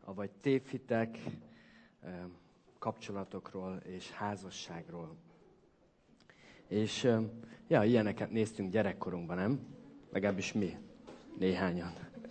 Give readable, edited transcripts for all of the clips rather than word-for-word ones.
avagy tévhitek, kapcsolatokról és házasságról. És ilyeneket néztünk gyerekkorunkban, nem? Legalábbis mi, néhányan.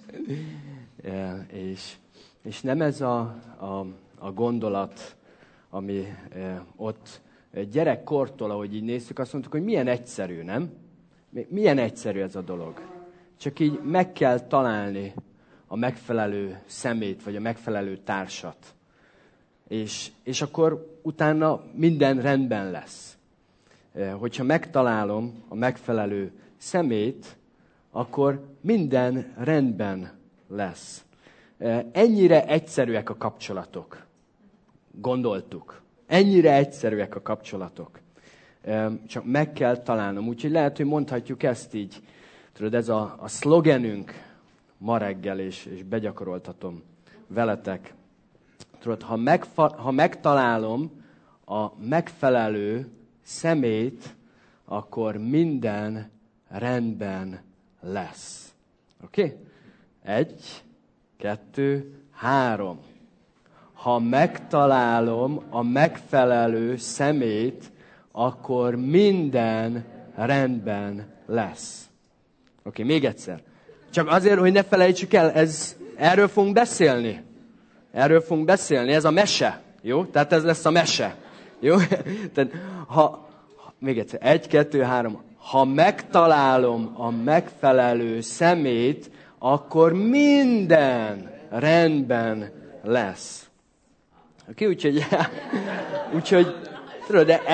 És nem ez a gondolat, ami ott gyerekkortól, ahogy így néztük, azt mondtuk, hogy milyen egyszerű, nem? Milyen egyszerű ez a dolog. Csak így meg kell találni a megfelelő szemét, vagy a megfelelő társat. És akkor utána minden rendben lesz. Hogyha megtalálom a megfelelő szemét, akkor minden rendben lesz. Ennyire egyszerűek a kapcsolatok. Gondoltuk. Ennyire egyszerűek a kapcsolatok. Csak meg kell találnom. Úgyhogy lehet, hogy mondhatjuk ezt így. Tudod, ez a szlogenünk ma reggel, és begyakoroltatom veletek. Tudod, ha megtalálom a megfelelő szemét, akkor minden rendben lesz. Oké? 1, 2, 3. Ha megtalálom a megfelelő szemét, akkor minden rendben lesz. Oké, még egyszer. Csak azért, hogy ne felejtsük el, erről fogunk beszélni. Erről fogunk beszélni, ez a mese. Jó? Tehát ez lesz a mese. Jó? Tehát, még egyszer. 1, 2, 3. Ha megtalálom a megfelelő szemét, akkor minden rendben lesz. Oké? Úgyhogy tudod, de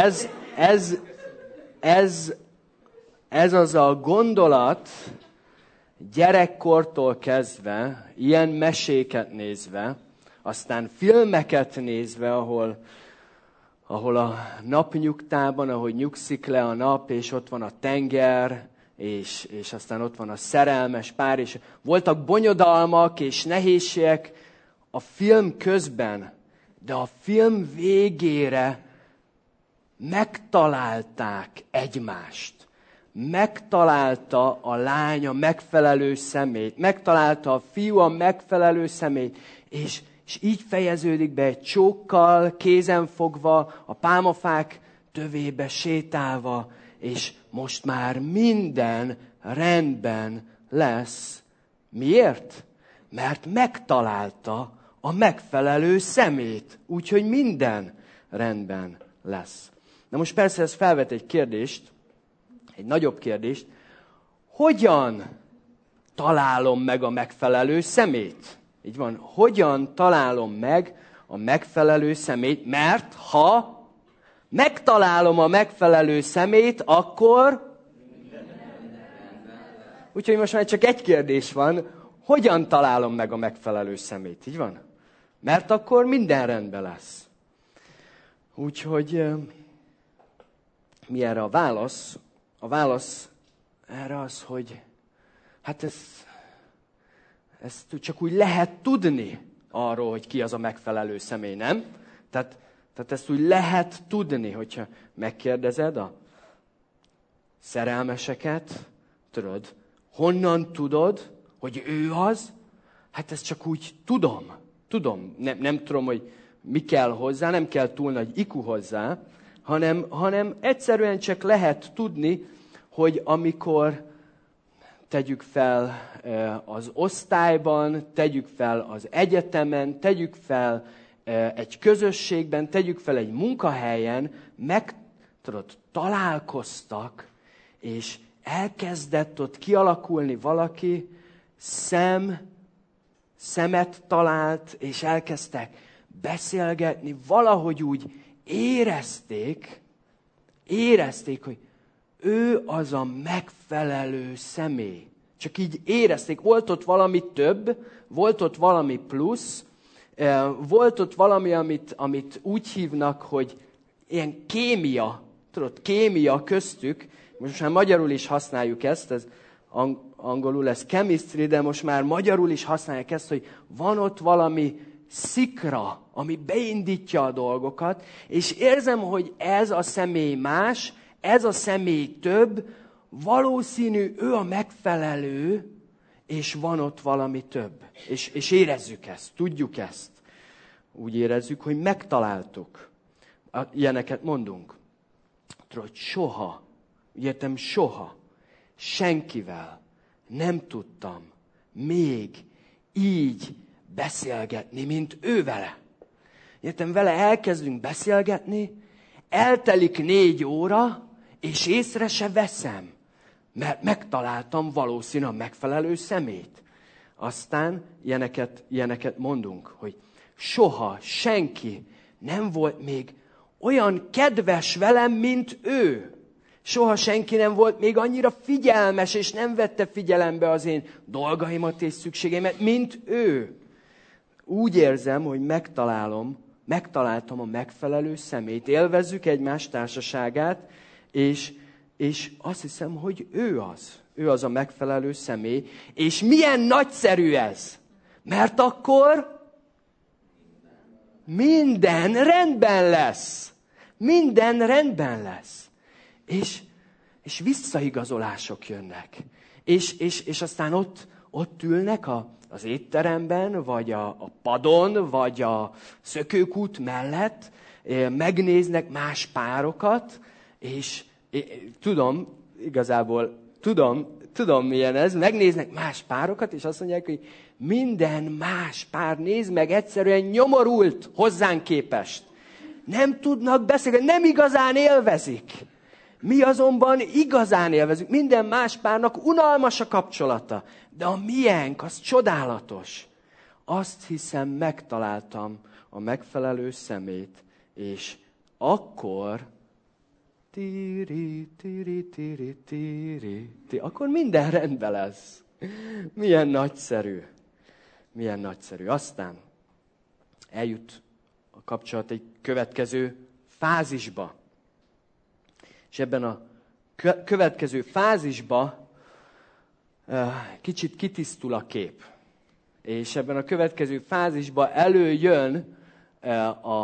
ez az a gondolat, gyerekkortól kezdve, ilyen meséket nézve, aztán filmeket nézve, ahol a napnyugtában, ahogy nyugszik le a nap, és ott van a tenger, és aztán ott van a szerelmes pár, és voltak bonyodalmak és nehézségek a film közben, de a film végére megtalálták egymást. Megtalálta a lány a megfelelő szemét, megtalálta a fiú a megfelelő szemét, és így fejeződik be egy csókkal, kézen fogva, a pálmafák tövébe sétálva, és most már minden rendben lesz. Miért? Mert megtalálta a megfelelő szemét, úgyhogy minden rendben lesz. Na most persze ez felvet egy kérdést, egy nagyobb kérdést, hogyan találom meg a megfelelő szemét? Így van, hogyan találom meg a megfelelő szemét? Mert ha megtalálom a megfelelő szemét, akkor... Úgyhogy most már csak egy kérdés van, hogyan találom meg a megfelelő szemét? Így van? Mert akkor minden rendben lesz. Úgyhogy mi erre a válasz? A válasz erre az, hogy hát ezt csak úgy lehet tudni arról, hogy ki az a megfelelő személy, nem? Tehát ezt úgy lehet tudni, hogyha megkérdezed a szerelmeseket, tudod, honnan tudod, hogy ő az? Hát ezt csak úgy tudom. Nem tudom, hogy mi kell hozzá, nem kell túl nagy IQ hozzá, hanem egyszerűen csak lehet tudni, hogy amikor tegyük fel az osztályban, tegyük fel az egyetemen, tegyük fel egy közösségben, tegyük fel egy munkahelyen, találkoztak, és elkezdett ott kialakulni valaki, szemet talált, és elkezdtek beszélgetni, valahogy úgy érezték, hogy ő az a megfelelő személy. Csak így érezték, volt ott valami több, volt ott valami plusz, volt ott valami, amit úgy hívnak, hogy ilyen kémia köztük, most már magyarul is használjuk ezt, ez angolul ez chemistry, de most már magyarul is használják ezt, hogy van ott valami szikra, ami beindítja a dolgokat, és érzem, hogy ez a személy más, ez a személy több, valószínű ő a megfelelő, és van ott valami több. És érezzük ezt, tudjuk ezt. Úgy érezzük, hogy megtaláltuk. Ilyeneket mondunk. Hogy soha, értem, soha, senkivel nem tudtam még így beszélgetni, mint ő vele. Értem, vele elkezdünk beszélgetni, eltelik 4 óra, és észre se veszem, mert megtaláltam valószínűleg a megfelelő szemét. Aztán ilyeneket mondunk, hogy soha senki nem volt még olyan kedves velem, mint ő. Soha senki nem volt még annyira figyelmes, és nem vette figyelembe az én dolgaimat és szükségeimet, mint ő. Úgy érzem, hogy megtaláltam a megfelelő szemét. Élvezzük egymás társaságát, és azt hiszem, hogy ő az a megfelelő személy. És milyen nagyszerű ez! Mert akkor minden rendben lesz. Minden rendben lesz. És visszaigazolások jönnek. És aztán ott ülnek az étteremben, vagy a padon, vagy a szökőkút mellett, megnéznek más párokat, és tudom milyen ez, megnéznek más párokat, és azt mondják, hogy minden más pár, nézd meg, egyszerűen nyomorult hozzánk képest. Nem tudnak beszélni, nem igazán élvezik. Mi azonban igazán élvezünk. Minden más párnak unalmas a kapcsolata. De a miénk, az csodálatos. Azt hiszem, megtaláltam a megfelelő szemét, és akkor akkor minden rendben lesz. Milyen nagyszerű. Milyen nagyszerű. Aztán eljut a kapcsolat egy következő fázisba. És ebben a következő fázisba kicsit kitisztul a kép. És ebben a következő fázisban előjön a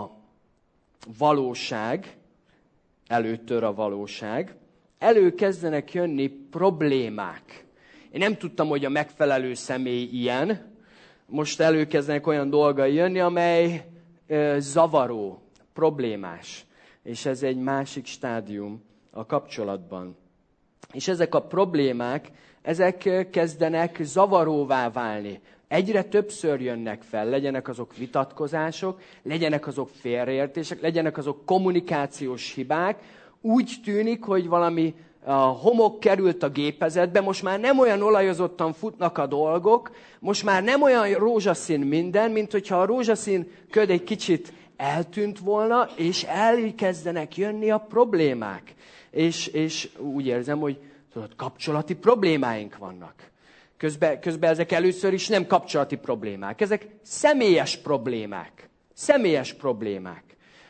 valóság, előtör a valóság, előkezdenek jönni problémák. Én nem tudtam, hogy a megfelelő személy ilyen. Most előkezdenek olyan dolgai jönni, amely zavaró, problémás. És ez egy másik stádium a kapcsolatban. És ezek a problémák, ezek kezdenek zavaróvá válni. Egyre többször jönnek fel, legyenek azok vitatkozások, legyenek azok félreértések, legyenek azok kommunikációs hibák. Úgy tűnik, hogy valami homok került a gépezetbe, most már nem olyan olajozottan futnak a dolgok, most már nem olyan rózsaszín minden, mint hogyha a rózsaszín köd egy kicsit eltűnt volna, és elkezdenek jönni a problémák. És úgy érzem, hogy kapcsolati problémáink vannak. Közben ezek először is nem kapcsolati problémák, ezek személyes problémák. Személyes problémák,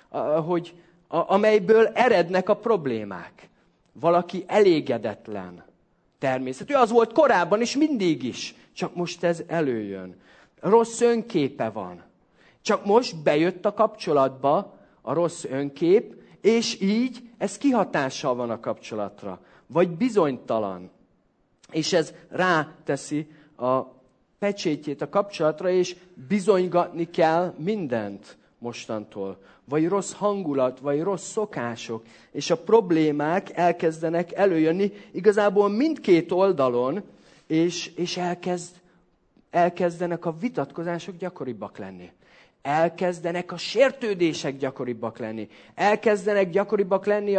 amelyből erednek a problémák. Valaki elégedetlen természetű. Az volt korábban is, mindig is. Csak most ez előjön. Rossz önképe van. Csak most bejött a kapcsolatba a rossz önkép, és így ez kihatással van a kapcsolatra. Vagy bizonytalan. És ez ráteszi a pecsétjét a kapcsolatra, és bizonygatni kell mindent mostantól. Vagy rossz hangulat, vagy rossz szokások. És a problémák elkezdenek előjönni igazából mindkét oldalon, és elkezdenek a vitatkozások gyakoribbak lenni. Elkezdenek a sértődések gyakoribbak lenni. Elkezdenek gyakoribbak lenni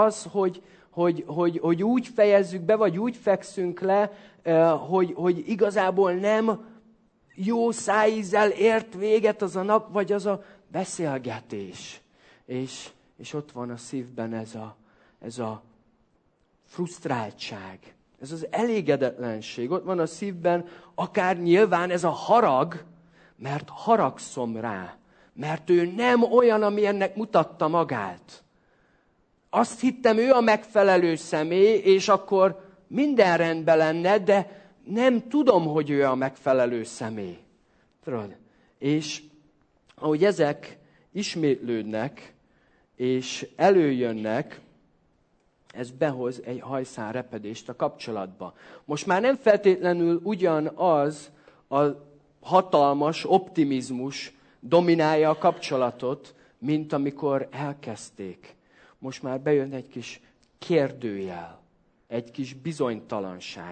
hogy úgy fejezzük be, vagy úgy fekszünk le, hogy igazából nem jó szájízzel ért véget az a nap, vagy az a beszélgetés. És ott van a szívben ez a frusztráltság, ez az elégedetlenség. Ott van a szívben akár nyilván ez a harag, mert haragszom rá, mert ő nem olyan, amilyennek mutatta magát. Azt hittem, ő a megfelelő személy, és akkor minden rendben lenne, de nem tudom, hogy ő a megfelelő személy. Tudod? És ahogy ezek ismétlődnek, és előjönnek, ez behoz egy hajszálrepedést a kapcsolatba. Most már nem feltétlenül ugyanaz a hatalmas optimizmus dominálja a kapcsolatot, mint amikor elkezdték. Most már bejön egy kis kérdőjel, egy kis bizonytalanság.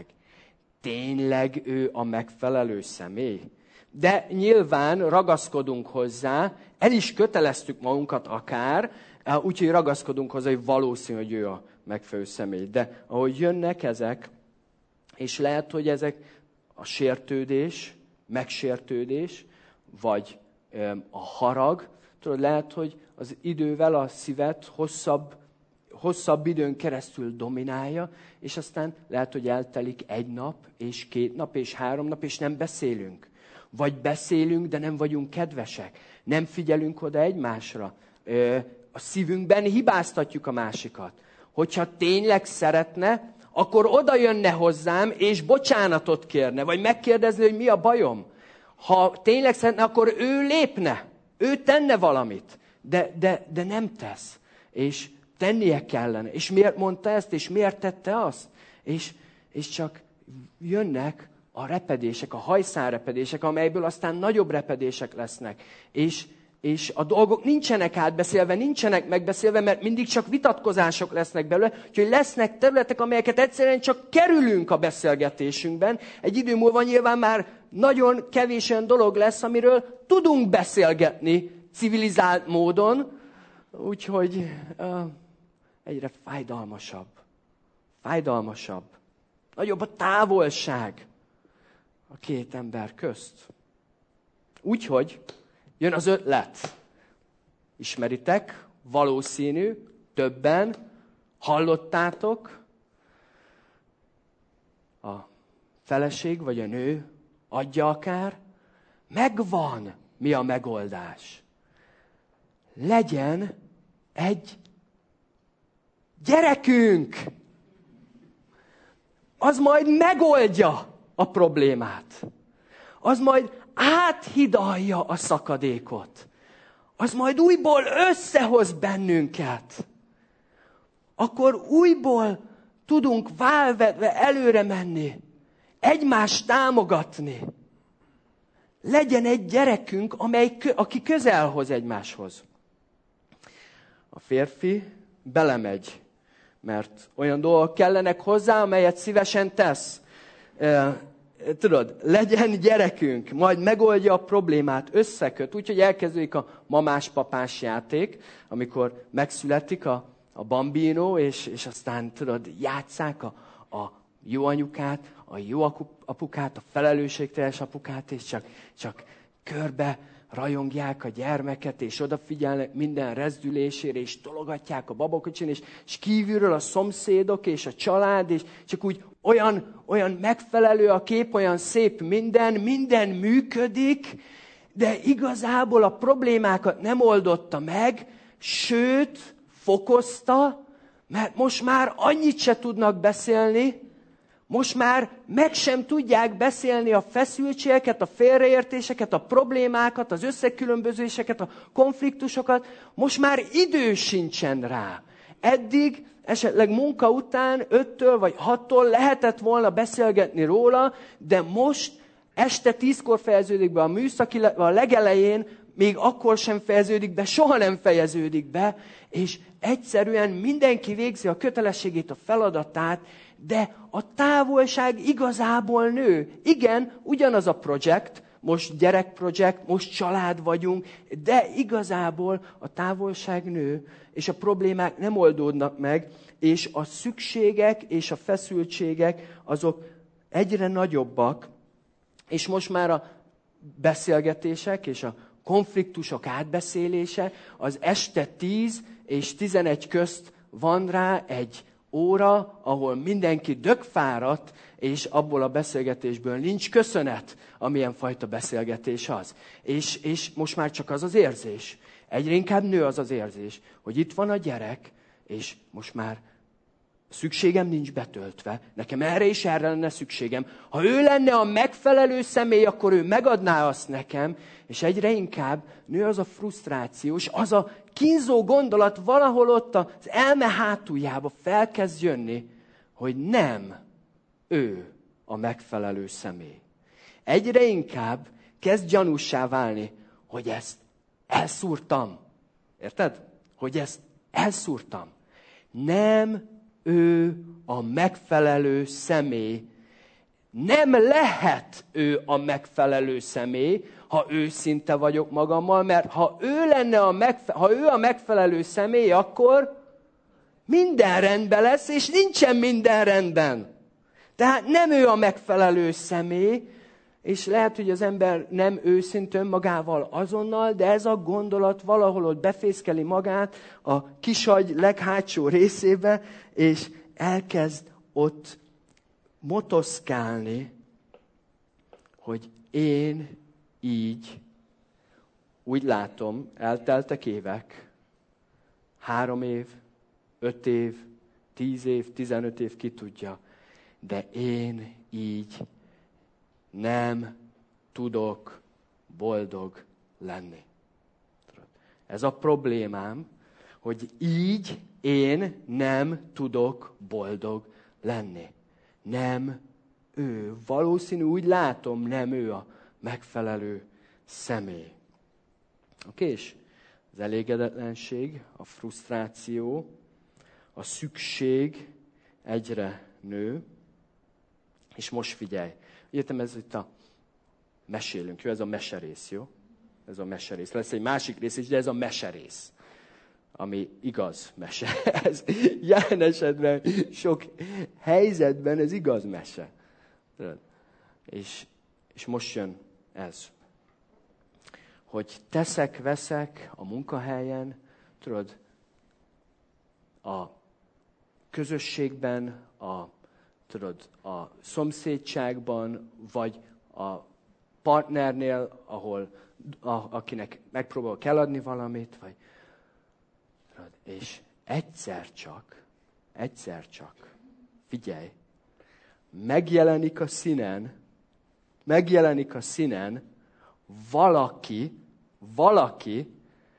Tényleg ő a megfelelő személy? De nyilván ragaszkodunk hozzá, el is köteleztük magunkat akár, úgyhogy ragaszkodunk hozzá, hogy valószínű, hogy ő a megfelelő személy. De ahogy jönnek ezek, és lehet, hogy ezek a sértődés, megsértődés, vagy a harag, tudod, lehet, hogy az idővel a szívet hosszabb időn keresztül dominálja, és aztán lehet, hogy eltelik 1 nap, és 2 nap, és 3 nap, és nem beszélünk. Vagy beszélünk, de nem vagyunk kedvesek. Nem figyelünk oda egymásra. A szívünkben hibáztatjuk a másikat. Hogyha tényleg szeretne, akkor oda jönne hozzám, és bocsánatot kérne, vagy megkérdezni, hogy mi a bajom. Ha tényleg szeretne, akkor ő lépne. Ő tenne valamit. De nem tesz. És tennie kellene. És miért mondta ezt, és miért tette azt? És csak jönnek a repedések, a hajszálrepedések, amelyből aztán nagyobb repedések lesznek. És a dolgok nincsenek átbeszélve, nincsenek megbeszélve, mert mindig csak vitatkozások lesznek belőle. Úgyhogy lesznek területek, amelyeket egyszerűen csak kerülünk a beszélgetésünkben. Egy idő múlva nyilván már nagyon kevés olyan dolog lesz, amiről tudunk beszélgetni civilizált módon. Úgyhogy egyre fájdalmasabb. Fájdalmasabb. Nagyobb a távolság a 2 ember közt. Úgyhogy jön az ötlet. Ismeritek, valószínű, többen hallottátok, a feleség vagy a nő adja akár, megvan, mi a megoldás. Legyen egy gyerekünk, az majd megoldja a problémát. Az majd áthidalja a szakadékot. Az majd újból összehoz bennünket. Akkor újból tudunk válvetve előre menni. Egymást támogatni. Legyen egy gyerekünk, aki közel hoz egymáshoz. A férfi belemegy, mert olyan dolgok kellenek hozzá, amelyet szívesen tesz. Tudod, legyen gyerekünk, majd megoldja a problémát, összeköt. Úgyhogy elkezdődik a mamás-papás játék, amikor megszületik a bambino, és aztán tudod, játsszák a jó anyukát, a jó apukát, a felelősségteljes apukát, és csak körbe rajongják a gyermeket, és odafigyelnek minden rezdülésére, és tologatják a babakocsin, és kívülről a szomszédok, és a család, és csak úgy olyan megfelelő a kép, olyan szép minden működik, de igazából a problémákat nem oldotta meg, sőt, fokozta, mert most már annyit se tudnak beszélni, most már meg sem tudják beszélni a feszültségeket, a félreértéseket, a problémákat, az összekülönbözéseket, a konfliktusokat. Most már idő sincsen rá. Eddig esetleg munka után 5-től vagy 6-tól lehetett volna beszélgetni róla, de most este 10-kor fejeződik be a műszak, illetve a legelején még akkor sem fejeződik be, soha nem fejeződik be, és egyszerűen mindenki végzi a kötelességét, a feladatát, de a távolság igazából nő. Igen, ugyanaz a projekt, most gyerekprojekt, most család vagyunk, de igazából a távolság nő, és a problémák nem oldódnak meg, és a szükségek és a feszültségek azok egyre nagyobbak, és most már a beszélgetések és a konfliktusok átbeszélése az este 10 és 11 közt van rá egy óra, ahol mindenki dögfáradt, és abból a beszélgetésből nincs köszönet, amilyen fajta beszélgetés az. És most már csak az az érzés. Egyre inkább nő az az érzés, hogy itt van a gyerek, és most már szükségem nincs betöltve, nekem erre és erre lenne szükségem. Ha ő lenne a megfelelő személy, akkor ő megadná azt nekem, és egyre inkább nő az a frusztráció, és az a kínzó gondolat valahol ott az elme hátuljába felkezd jönni, hogy nem ő a megfelelő személy. Egyre inkább kezd gyanússá válni, hogy ezt elszúrtam. Érted? Hogy ezt elszúrtam. Nem ő a megfelelő személy. Nem lehet ő a megfelelő személy, ha őszinte vagyok magammal, mert ha ő lenne ha ő a megfelelő személy, akkor minden rendben lesz, és nincsen minden rendben. Tehát nem ő a megfelelő személy, és lehet, hogy az ember nem őszinte önmagával azonnal, de ez a gondolat valahol ott befészkeli magát a kisagy leghátsó részébe, és elkezd ott motoszkálni, hogy én így, úgy látom, elteltek évek, 3 év, 5 év, 10 év, 15 év, ki tudja, de én így nem tudok boldog lenni. Ez a problémám, hogy így én nem tudok boldog lenni. Nem ő. Valószínű, úgy látom, nem ő a megfelelő személy. Oké, és az elégedetlenség, a frusztráció, a szükség egyre nő. És most figyelj. Értem, ez itt a mesélünk, jó? Ez a meserész, jó? Ez a meserész. Lesz egy másik rész is, de ez a meserész. Ami igaz mese. Ez jelen esetben, sok helyzetben ez igaz mese. És most jön ez. Hogy teszek-veszek a munkahelyen, tudod, a közösségben, a szomszédságban, vagy a partnernél, akinek megpróbálok eladni valamit, vagy, és egyszer csak, figyelj, megjelenik a színen valaki,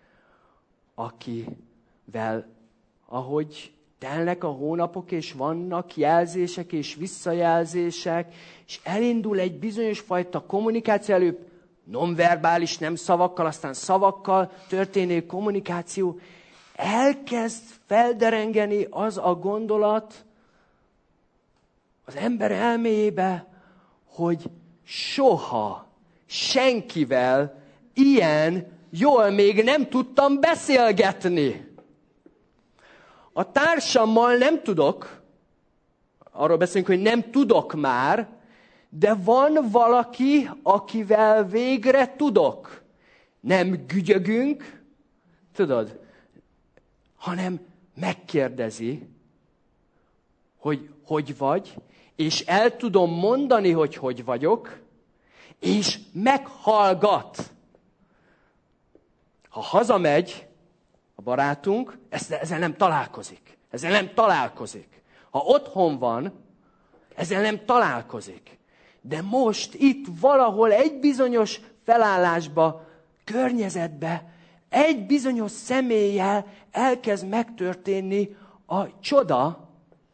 akivel, ahogy telnek a hónapok, és vannak jelzések és visszajelzések, és elindul egy bizonyos fajta kommunikáció, előbb nonverbális, nem szavakkal, aztán szavakkal történő kommunikáció, elkezd felderengeni az a gondolat az ember elméjébe, hogy soha senkivel ilyen jól még nem tudtam beszélgetni. A társammal nem tudok, arról beszélünk, hogy nem tudok már, de van valaki, akivel végre tudok. Nem gügyögünk, tudod, hanem megkérdezi, hogy vagy, és el tudom mondani, hogy vagyok, és meghallgat. Ha hazamegy a barátunk, ezzel nem találkozik. Ha otthon van, ezzel nem találkozik. De most itt valahol egy bizonyos felállásba, környezetbe, egy bizonyos személlyel elkezd megtörténni a csoda,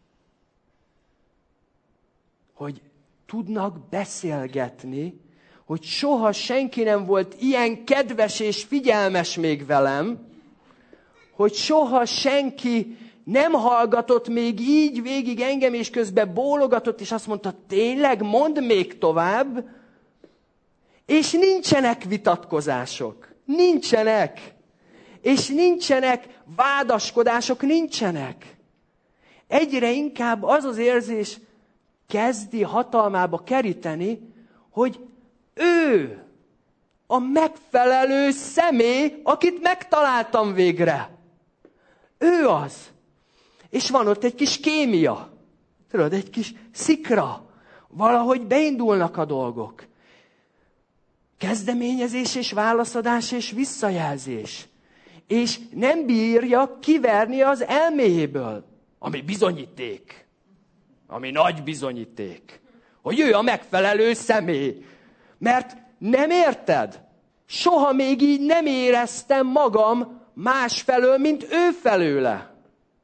hogy tudnak beszélgetni, hogy soha senki nem volt ilyen kedves és figyelmes még velem, hogy soha senki nem hallgatott még így végig engem, és közben bólogatott, és azt mondta, tényleg, mondd még tovább, és nincsenek vitatkozások. Nincsenek. És nincsenek vádaskodások, nincsenek. Egyre inkább az az érzés kezdi hatalmába keríteni, hogy ő a megfelelő személy, akit megtaláltam végre. Ő az. És van ott egy kis kémia. Tudod, egy kis szikra. Valahogy beindulnak a dolgok. Kezdeményezés és válaszadás és visszajelzés. És nem bírja kiverni az elméjéből ami bizonyíték, ami nagy bizonyíték, hogy ő a megfelelő személy. Mert nem érted? Soha még így nem éreztem magam másfelől, mint ő felőle.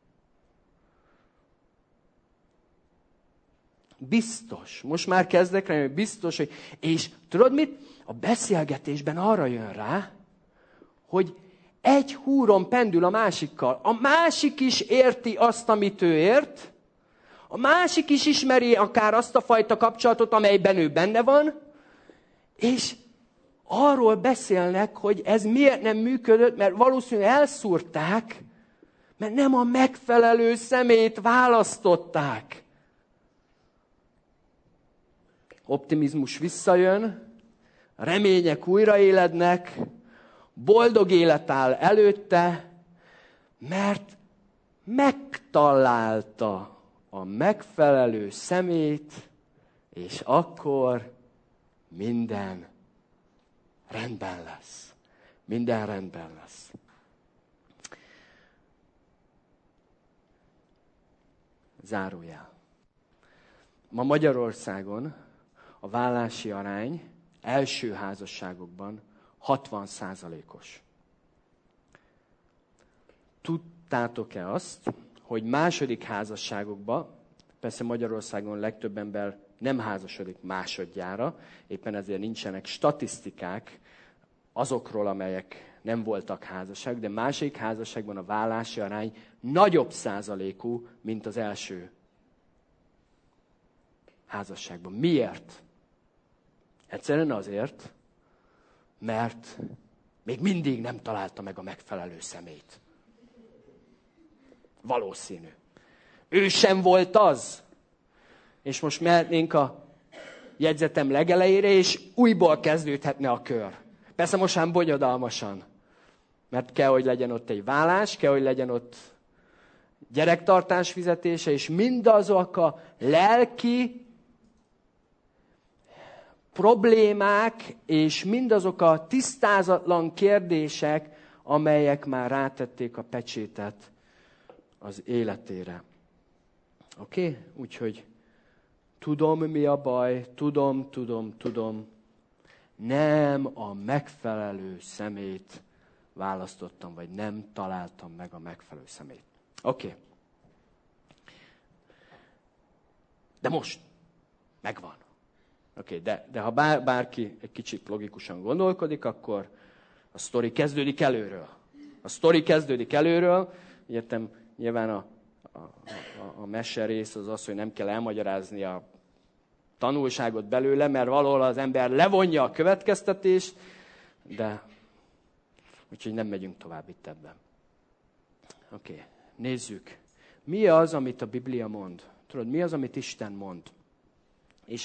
Biztos. Most már kezdek rá, hogy biztos, hogy... És tudod mit? A beszélgetésben arra jön rá, hogy egy húron pendül a másikkal. A másik is érti azt, amit ő ért. A másik is ismeri akár azt a fajta kapcsolatot, amelyben ő benne van. És arról beszélnek, hogy ez miért nem működött, mert valószínűleg elszúrták, mert nem a megfelelő személyt választották. Optimizmus visszajön, remények újraélednek, boldog élet áll előtte, mert megtalálta a megfelelő személyt, és akkor minden rendben lesz. Minden rendben lesz. Zárójel. Ma Magyarországon a vállási arány első házasságokban 60%-os. Tudtátok-e azt, hogy második házasságokban, persze Magyarországon legtöbb ember nem házasodik másodjára, éppen ezért nincsenek statisztikák azokról, amelyek nem voltak házasság, de második házasságban a vállási arány nagyobb százalékú, mint az első házasságban. Miért? Egyszerűen azért, mert még mindig nem találta meg a megfelelő személyt. Valószínű. Ő sem volt az. És most mehetnénk a jegyzetem legelejére, és újból kezdődhetne a kör. Persze most már bonyodalmasan. Mert kell, hogy legyen ott egy vállás, kell, hogy legyen ott gyerektartás fizetése, és mindazok a lelki problémák, és mindazok a tisztázatlan kérdések, amelyek már rátették a pecsétet az életére. Oké? Úgyhogy tudom, mi a baj, tudom. Nem a megfelelő személyt választottam, vagy nem találtam meg a megfelelő személyt. Oké. De most megvan. Oké, de ha bárki egy kicsit logikusan gondolkodik, akkor a sztori kezdődik előről. Értem, nyilván a mese rész az, hogy nem kell elmagyarázni a tanulságot belőle, mert valahol az ember levonja a következtetést, de úgyhogy nem megyünk tovább itt ebben. Oké, nézzük. Mi az, amit a Biblia mond? Tudod, mi az, amit Isten mond? És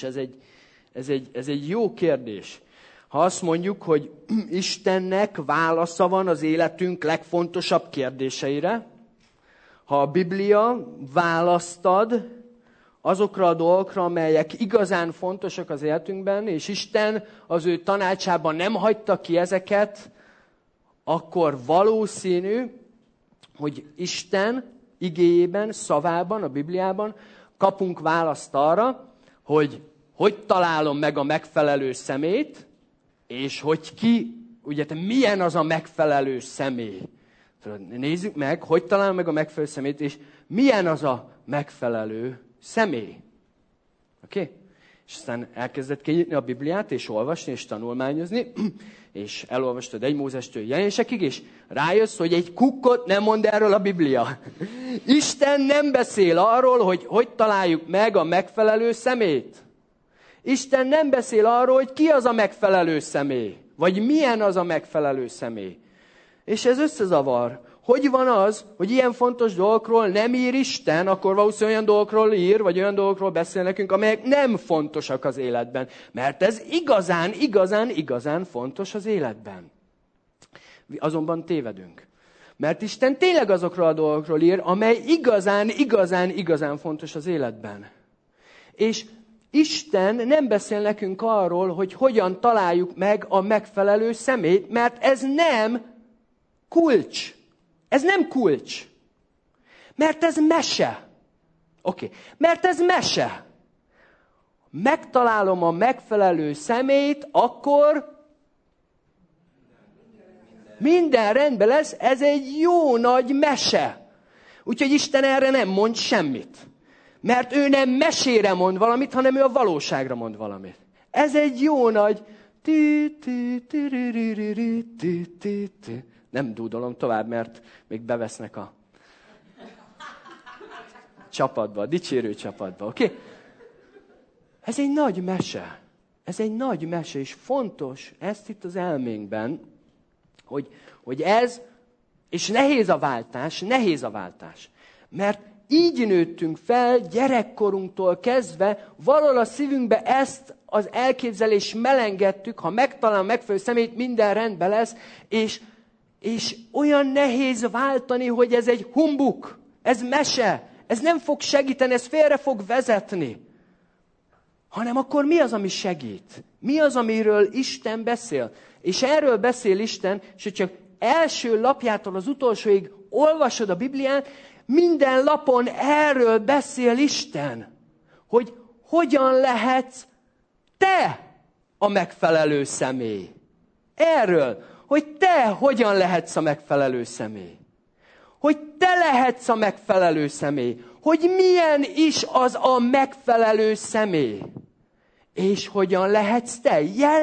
ez egy jó kérdés. Ha azt mondjuk, hogy Istennek válasza van az életünk legfontosabb kérdéseire, ha a Biblia választ ad azokra a dolgokra, amelyek igazán fontosak az életünkben, és Isten az ő tanácsában nem hagyta ki ezeket, akkor valószínű, hogy Isten igéjében, szavában, a Bibliában kapunk választ arra, hogy találom meg a megfelelő szemét, és hogy milyen az a megfelelő személy. Nézzük meg, hogy találom meg a megfelelő szemét, és milyen az a megfelelő személy. Oké? És aztán elkezdett kinyitni a Bibliát, és olvasni, és tanulmányozni, és elolvastad 1 Mózestől Jelenségig, és rájössz, hogy egy kukkot nem mond erről a Biblia. Isten nem beszél arról, hogy találjuk meg a megfelelő szemét. Isten nem beszél arról, hogy ki az a megfelelő személy, vagy milyen az a megfelelő személy. És ez összezavar. Hogy van az, hogy ilyen fontos dolgokról nem ír Isten, akkor valószínűleg olyan dolgokról ír, vagy olyan dolgokról beszél nekünk, amelyek nem fontosak az életben. Mert ez igazán fontos az életben. Azonban tévedünk. Mert Isten tényleg azokról a dolgokról ír, amely igazán fontos az életben. És Isten nem beszél nekünk arról, hogy hogyan találjuk meg a megfelelő személyt, mert ez nem kulcs. Ez nem kulcs. Mert ez mese. Oké. Mert ez mese. Megtalálom a megfelelő személyt, akkor minden rendben lesz. Ez egy jó nagy mese. Úgyhogy Isten erre nem mond semmit. Mert ő nem mesére mond valamit, hanem ő a valóságra mond valamit. Ez egy jó nagy... Nem dúdolom tovább, mert még bevesznek a csapatba, a dicsérő csapatba, oké? Ez egy nagy mese. Ez egy nagy mese, és fontos ezt itt az elménkben, hogy ez, és nehéz a váltás, mert így nőttünk fel gyerekkorunktól kezdve, valahol a szívünkbe ezt az elképzelést melengedtük, ha megtalálom megfelelő személyt, minden rendben lesz, és olyan nehéz váltani, hogy ez egy humbuk, ez mese, ez nem fog segíteni, ez félre fog vezetni. Hanem akkor mi az, ami segít? Mi az, amiről Isten beszél? És erről beszél Isten, és hogy csak első lapjától az utolsóig olvasod a Bibliát, minden lapon erről beszél Isten, hogy hogyan lehetsz te a megfelelő személy. Erről, hogy te hogyan lehetsz a megfelelő személy. Hogy te lehetsz a megfelelő személy. Hogy milyen is az a megfelelő személy. És hogyan lehetsz te?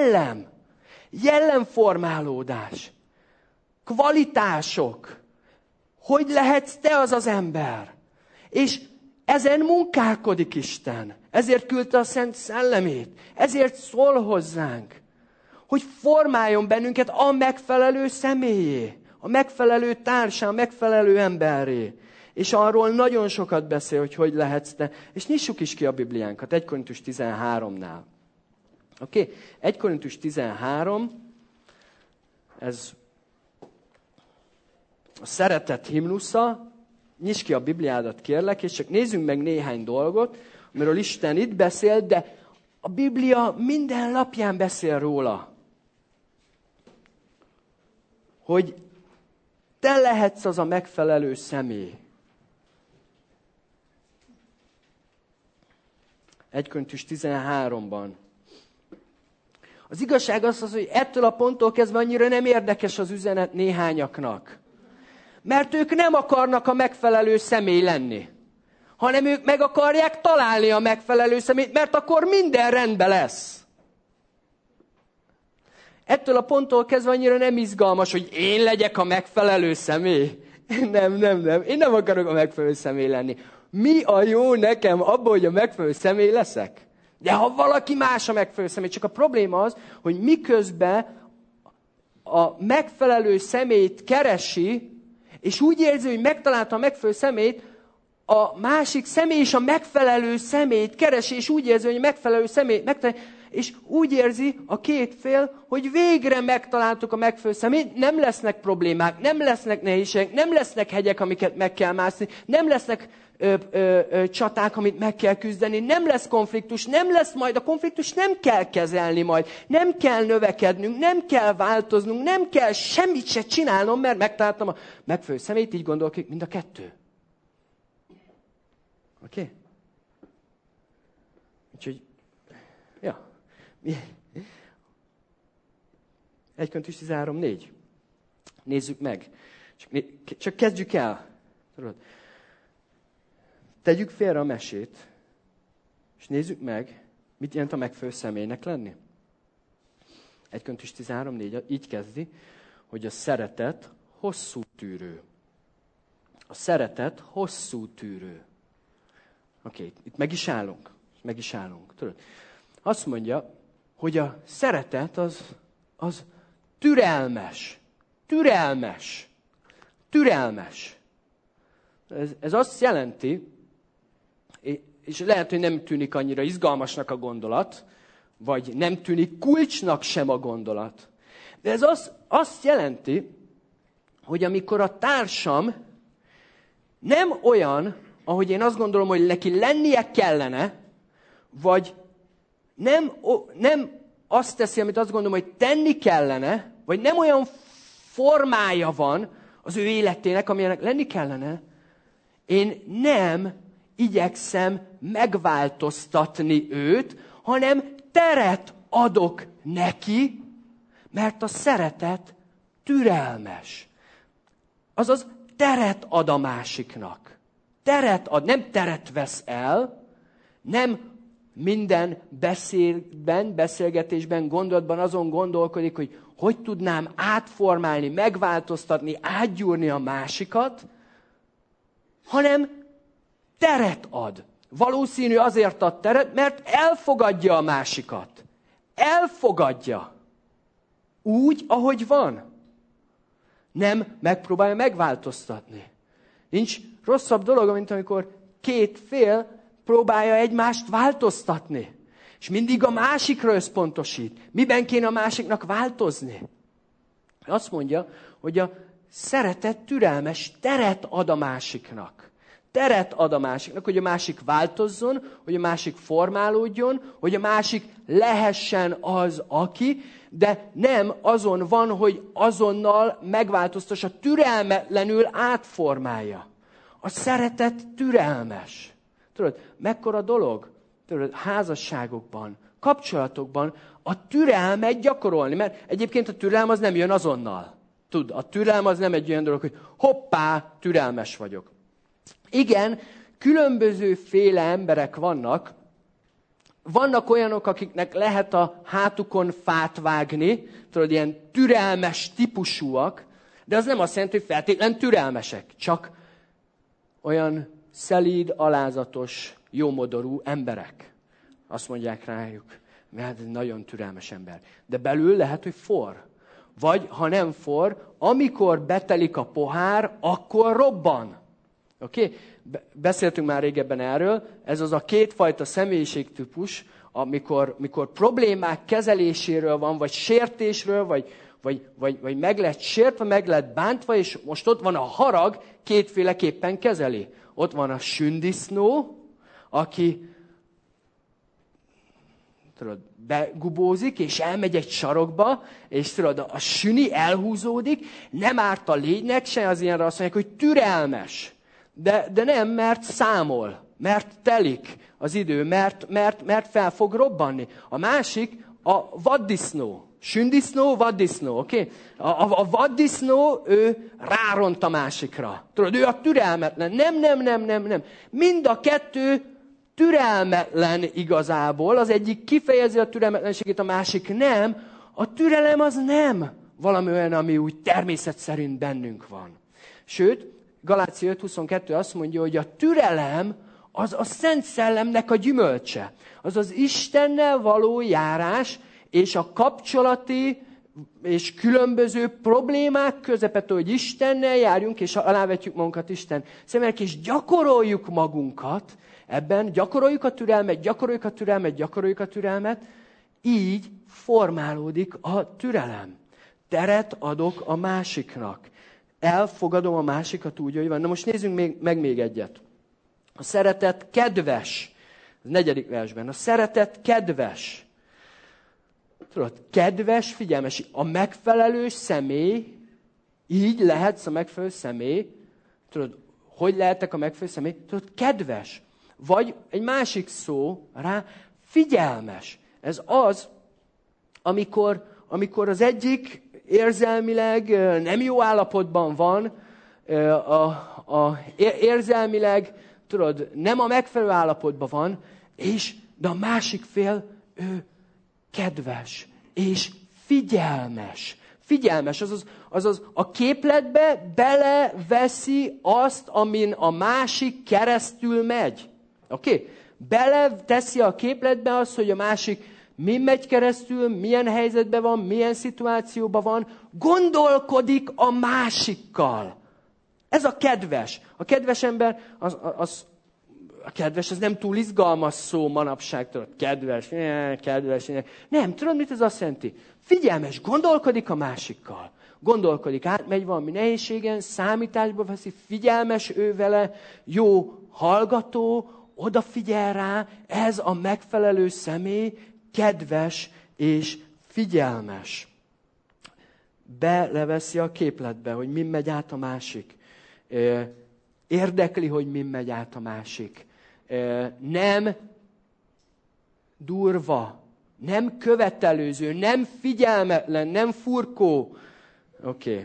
Jellemformálódás. Kvalitások. Hogy lehetsz te az az ember? És ezen munkálkodik Isten. Ezért küldte a Szent Szellemét. Ezért szól hozzánk. Hogy formáljon bennünket a megfelelő személyé. A megfelelő társá, a megfelelő emberré. És arról nagyon sokat beszél, hogy lehetsz te. És nyissuk is ki a Bibliánkat 1 Korintus 13-nál. Oké? 1 Korintus 13, ez a szeretet himnusza. Nyisd ki a Bibliádat, kérlek, és csak nézzünk meg néhány dolgot, amiről Isten itt beszél, de a Biblia minden lapján beszél róla. Hogy te lehetsz az a megfelelő személy. 1 Korintus 13-ban. Az igazság az, hogy ettől a ponttól kezdve annyira nem érdekes az üzenet néhányaknak. Mert ők nem akarnak a megfelelő személy lenni. Hanem ők meg akarják találni a megfelelő személyt, mert akkor minden rendben lesz. Ettől a ponttól kezdve annyira nem izgalmas, hogy én legyek a megfelelő személy. Nem. Én nem akarok a megfelelő személy lenni. Mi a jó nekem abban, hogy a megfelelő személy leszek? De ha valaki más a megfelelő személy, csak a probléma az, hogy miközben a megfelelő személyt keresi, és úgy érzi, hogy megtalálta a megfelelő személyt, a másik személy is a megfelelő személyt keresi, és úgy érzi, hogy a megfelelő személyt megtalálja, és úgy érzi a két fél, hogy végre megtaláltuk a megfelelő személyt, nem lesznek problémák, nem lesznek nehézségek, nem lesznek hegyek, amiket meg kell mászni, nem lesznek csaták, amit meg kell küzdeni, nem lesz konfliktus, nem lesz majd a konfliktus, nem kell kezelni majd, nem kell növekednünk, nem kell változnunk, nem kell semmit se csinálnom, mert megtaláltam a megfelelő személyt, így gondolkodik mind a kettő. Oké? Úgyhogy, ja. 1 Korintus 13:4. Nézzük meg. Csak kezdjük el. Tudod? Tegyük félre a mesét, és nézzük meg, mit jelent a megfelelő személynek lenni. 1 Korintus 13:4 így kezdi, hogy a szeretet hosszú tűrő. A szeretet hosszú tűrő. Oké, itt meg is állunk. Tudod? Azt mondja, hogy a szeretet az türelmes. Ez azt jelenti, és lehet, hogy nem tűnik annyira izgalmasnak a gondolat, vagy nem tűnik kulcsnak sem a gondolat. De ez azt jelenti, hogy amikor a társam nem olyan, ahogy én azt gondolom, hogy neki lennie kellene, vagy nem azt teszi, amit azt gondolom, hogy tenni kellene, vagy nem olyan formája van az ő életének, amilyenek lenni kellene, én nem igyekszem megváltoztatni őt, hanem teret adok neki, mert a szeretet türelmes. Azaz teret ad a másiknak. Teret ad, nem teret vesz el, nem minden beszélgetésben, gondolatban azon gondolkodik, hogy tudnám átformálni, megváltoztatni, átgyúrni a másikat, hanem teret ad. Valószínű azért ad teret, mert elfogadja a másikat. Elfogadja. Úgy, ahogy van. Nem megpróbálja megváltoztatni. Nincs rosszabb dolog, mint amikor két fél próbálja egymást változtatni. És mindig a másikra összpontosít. Miben kéne a másiknak változni? Azt mondja, hogy a szeretet türelmes, teret ad a másiknak. Teret ad a másiknak, hogy a másik változzon, hogy a másik formálódjon, hogy a másik lehessen az, aki, de nem azon van, hogy azonnal megváltoztassa, türelmetlenül átformálja. A szeretet türelmes. Tudod, mekkora dolog? Tudod, házasságokban, kapcsolatokban a türelmet gyakorolni, mert egyébként a türelem az nem jön azonnal. Tud, a türelem az nem egy olyan dolog, hogy hoppá, türelmes vagyok. Igen, különbözőféle emberek vannak. Vannak olyanok, akiknek lehet a hátukon fát vágni, tudod, ilyen türelmes típusúak, de az nem azt jelenti, hogy feltétlen türelmesek, csak olyan szelíd, alázatos, jómodorú emberek. Azt mondják rájuk, mert ez nagyon türelmes ember. De belül lehet, hogy forr. Vagy, ha nem forr, amikor betelik a pohár, akkor robban. Oké? Beszéltünk már régebben erről. Ez az a kétfajta személyiségtípus, amikor problémák kezeléséről van, vagy sértésről, vagy meg lett sértve, meg lett bántva, és most ott van a harag, kétféleképpen kezeli. Ott van a sündisznó, aki tudod, begubózik, és elmegy egy sarokba, és tudod, a süni elhúzódik, nem árt a lénynek, se az ilyenre azt mondják, hogy türelmes. De nem, mert számol, mert telik az idő, mert fel fog robbanni. A másik a vaddisznó. Sündisznó, vaddisznó, oké? A vaddisznó, ő ráront a másikra. Tudod, ő a türelmetlen. Nem. Mind a kettő türelmetlen igazából. Az egyik kifejezi a türelmetlenségét, a másik nem. A türelem az nem valami olyan, ami úgy természet szerint bennünk van. Sőt, Galácia 5.22 azt mondja, hogy a türelem az a Szent Szellemnek a gyümölcse. Az az Istennel való járás, és a kapcsolati és különböző problémák közepette, hogy Istennel járjunk, és alávetjük magunkat Isten személynek, és gyakoroljuk magunkat, ebben gyakoroljuk a türelmet, így formálódik a türelem. Teret adok a másiknak. Elfogadom a másikat úgy, hogy van. Na most nézzünk meg még egyet. A szeretet kedves. A 4. versben. A szeretet kedves. Tudod, kedves, figyelmes. A megfelelő személy, így lehetsz a megfelelő személy. Tudod, hogy lehetek a megfelelő személy? Tudod, kedves. Vagy egy másik szó rá, figyelmes. Ez az, amikor az egyik érzelmileg nem jó állapotban van, érzelmileg, tudod, nem a megfelelő állapotban van, de a másik fél, ő kedves és figyelmes. Figyelmes, azaz a képletbe beleveszi azt, amin a másik keresztül megy. Oké? Beleteszi a képletbe azt, hogy a másik min megy keresztül, milyen helyzetben van, milyen szituációban van, gondolkodik a másikkal. Ez a kedves. A kedves ember, a kedves, az nem túl izgalmas szó manapság, tudod, kedves. Nem, tudod, mit ez azt jelenti? Figyelmes, gondolkodik a másikkal. Gondolkodik, átmegy valami nehézségen, számításba veszi, figyelmes ő vele, jó hallgató, odafigyel rá, ez a megfelelő személy, kedves és figyelmes. Beleveszi a képletbe, hogy min megy át a másik. Érdekli, hogy min megy át a másik. nem durva, nem követelőző, nem figyelmetlen, nem furkó. Oké.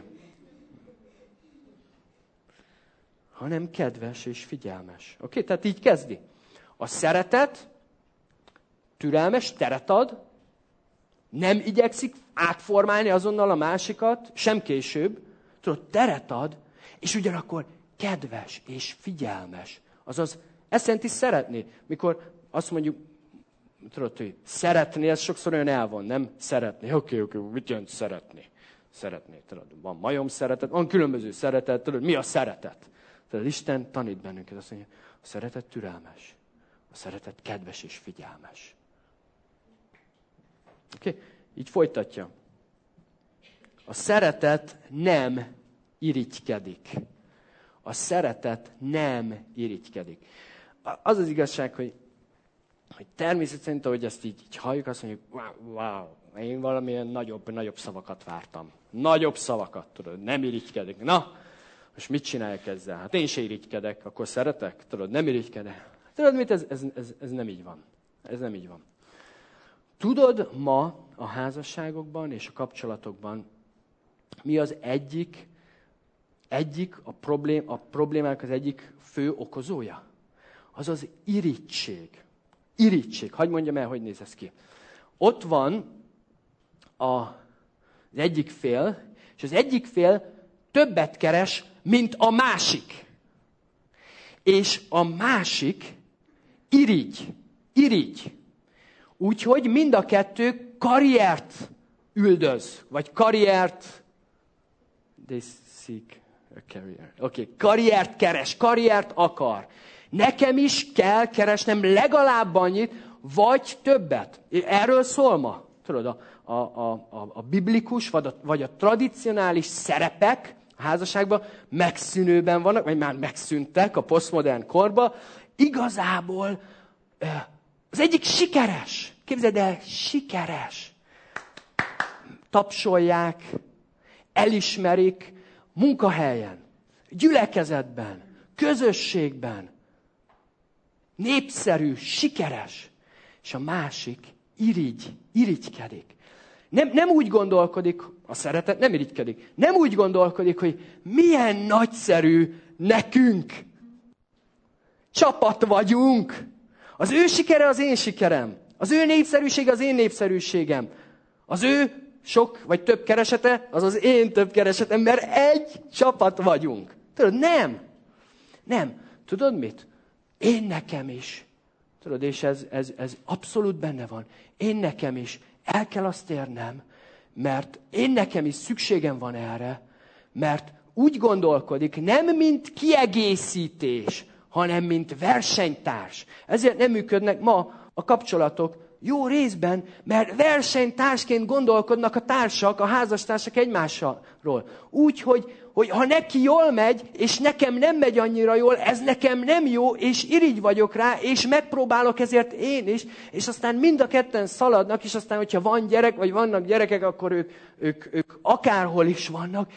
Hanem kedves és figyelmes. Oké, tehát így kezdi. A szeretet türelmes, teret ad, nem igyekszik átformálni azonnal a másikat, sem később. Tudod, teret ad, és ugyanakkor kedves és figyelmes. Azaz, ezt jelenti szeretni. Mikor azt mondjuk, tudod, hogy szeretni, ez sokszor olyan elvon, nem szeretni. Oké, mit jelent szeretni? Szeretni, tudod, van majom szeretet, van különböző szeretet, tudod, mi a szeretet? Tudod, Isten tanít bennünket, azt mondja, a szeretet türelmes, a szeretet kedves és figyelmes. Oké, így folytatja. A szeretet nem irigykedik. A szeretet nem irigykedik. Az az igazság, hogy természet szerint, ahogy ezt így halljuk, azt mondjuk, wow, én valamilyen nagyobb szavakat vártam. Nagyobb szavakat, tudod, nem irigykedik. Na, most mit csinálják ezzel? Hát én se irigykedek, akkor szeretek? Tudod, nem irigykedek. Tudod mit? Ez nem így van. Ez nem így van. Tudod, ma a házasságokban és a kapcsolatokban mi az egyik a problémának az egyik fő okozója? Az az irigység. Irigység. Hadd mondjam el, hogy néz ez ki. Ott van az egyik fél, és az egyik fél többet keres, mint a másik. És a másik irigy. Úgyhogy mind a kettő karriert üldöz, vagy karriert, they seek a career. Oké, karriert keres, karriert akar. Nekem is kell keresnem legalább annyit, vagy többet. Erről szól ma. Tudod, a biblikus, vagy a tradicionális szerepek a házasságban megszűnőben vannak, vagy már megszűntek a posztmodern korban. Igazából az egyik sikeres. Képzeld el, sikeres. Tapsolják, elismerik munkahelyen, gyülekezetben, közösségben. Népszerű, sikeres. És a másik irigykedik. Nem úgy gondolkodik, a szeretet nem irigykedik. Nem úgy gondolkodik, hogy milyen nagyszerű nekünk. Csapat vagyunk. Az ő sikere az én sikerem. Az ő népszerűsége az én népszerűségem. Az ő sok vagy több keresete az az én több keresetem, mert egy csapat vagyunk. Tudod, nem. Tudod mit? Én nekem is. Tudod, és ez abszolút benne van. Én nekem is el kell azt érnem, mert én nekem is szükségem van erre, mert úgy gondolkodik, nem mint kiegészítés, hanem mint versenytárs. Ezért nem működnek ma a kapcsolatok jó részben, mert versenytársként gondolkodnak a társak, a házastársak egymásról. Úgy, hogy ha neki jól megy, és nekem nem megy annyira jól, ez nekem nem jó, és irigy vagyok rá, és megpróbálok ezért én is, és aztán mind a ketten szaladnak, és aztán, hogyha van gyerek, vagy vannak gyerekek, akkor ők akárhol is vannak,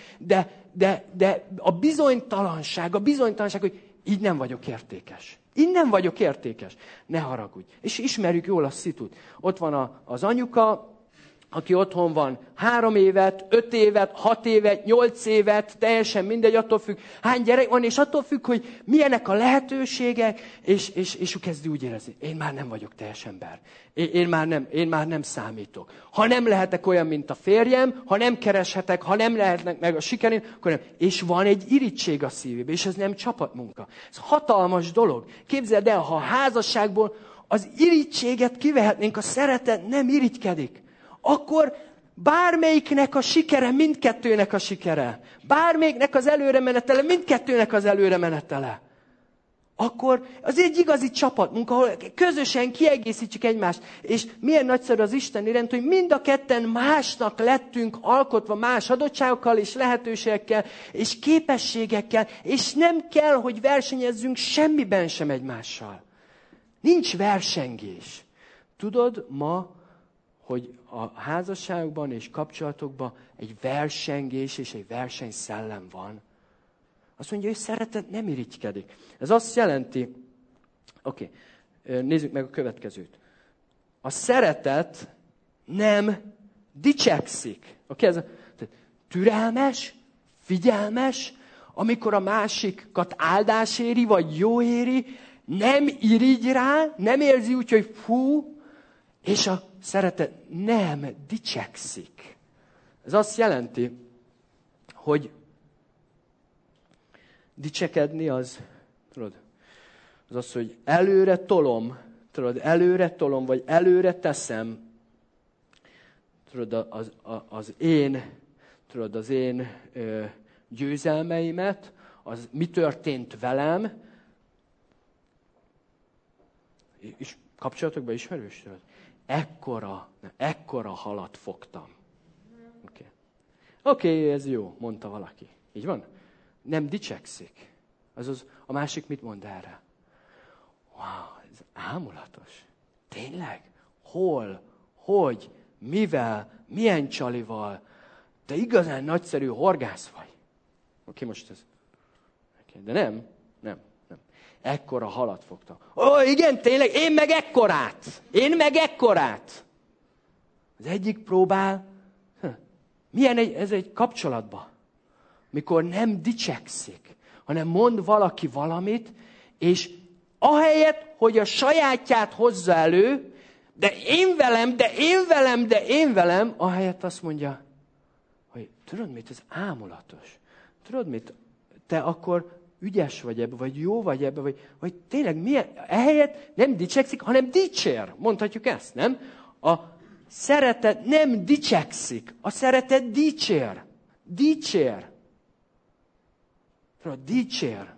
de a bizonytalanság, hogy így nem vagyok értékes. Így nem vagyok értékes. Ne haragudj. És ismerjük jól a szitut. Ott van az anyuka, aki otthon van 3 évet, 5 évet, 6 évet, 8 évet, teljesen mindegy, attól függ, hány gyerek van, és attól függ, hogy milyenek a lehetőségek, és kezdi úgy érezni, én már nem vagyok teljes ember. Én már nem számítok. Ha nem lehetek olyan, mint a férjem, ha nem kereshetek, ha nem lehetnek meg a sikerén, akkor nem. És van egy irigység a szívében, és ez nem csapatmunka. Ez hatalmas dolog. Képzeld el, ha a házasságból az irigységet kivehetnénk, a szeretet nem irigykedik, akkor bármelyiknek a sikere, mindkettőnek a sikere. Bármelyiknek az előremenetele, mindkettőnek az előremenetele. Akkor az egy igazi csapatmunka, ahol közösen kiegészítjük egymást. És milyen nagyszerű az Isteni rend, hogy mind a ketten másnak lettünk alkotva, más adottságokkal és lehetőségekkel, és képességekkel, és nem kell, hogy versenyezzünk semmiben sem egymással. Nincs versengés. Tudod ma, hogy a házasságokban és kapcsolatokban egy versengés és egy versenyszellem van. Azt mondja, hogy szeretet nem irigykedik. Ez azt jelenti, Oké. Nézzük meg a következőt. A szeretet nem dicsekszik. Oké? Ez türelmes, figyelmes, amikor a másikat áldás éri, vagy jó éri, nem irigy rá, nem érzi úgy, hogy fú, és a szeretet nem dicsekszik. Ez azt jelenti, hogy dicsekedni az, tudod, az, hogy előre tolom, vagy előre teszem, tudod, az én győzelmeimet, az mi történt velem, és kapcsolatokban ismerős, tudod? Ekkora halat fogtam. Oké, ez jó, mondta valaki. Így van? Nem dicsekszik. Azaz, a másik mit mond erre? Wow, ez ámulatos. Tényleg? Hol? Hogy? Mivel? Milyen csalival? Te igazán nagyszerű horgász vagy. Oké, most ez. De nem. Ekkora halat fogtam. Ó, igen, tényleg, én meg ekkorát. Az egyik próbál. Milyen ez egy kapcsolatban? Mikor nem dicsekszik, hanem mond valaki valamit, és ahelyett, hogy a sajátját hozza elő, de én velem, ahelyett azt mondja, hogy tudod mit, ez ámulatos. Tudod mit, te akkor ügyes vagy ebbe, vagy jó vagy ebbe, vagy tényleg milyen, ehelyett nem dicsekszik, hanem dicsér. Mondhatjuk ezt, nem? A szeretet nem dicsekszik, a szeretet dicsér. Dicsér. Tudod, dicsér.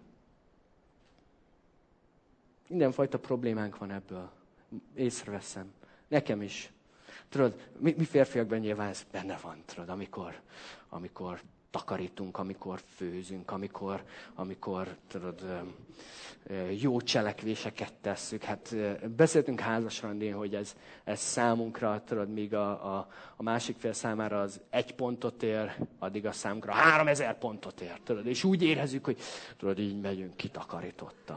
Mindenfajta problémánk van ebből. Észreveszem. Nekem is. Tudod, mi férfiakban nyilván ez benne van, tudod, amikor takarítunk, amikor főzünk, amikor tudod, jó cselekvéseket tesszük. Hát beszéltünk házasrandin, hogy ez számunkra, tudod, míg a másik fél számára az 1 pontot ér, addig a számunkra 3000 pontot ér. Tudod, és úgy érezzük, hogy tudod, így megyünk, kitakarítottam.